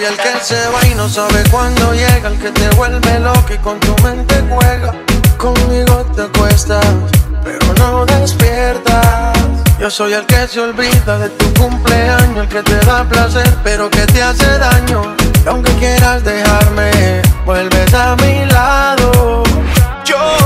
soy el que se va y no sabe cuándo llega, el que te vuelve loco y con tu mente juega. Conmigo te acuestas, pero no despiertas. Yo soy el que se olvida de tu cumpleaños, el que te da placer, pero que te hace daño. Y aunque quieras dejarme, vuelves a mi lado. Yo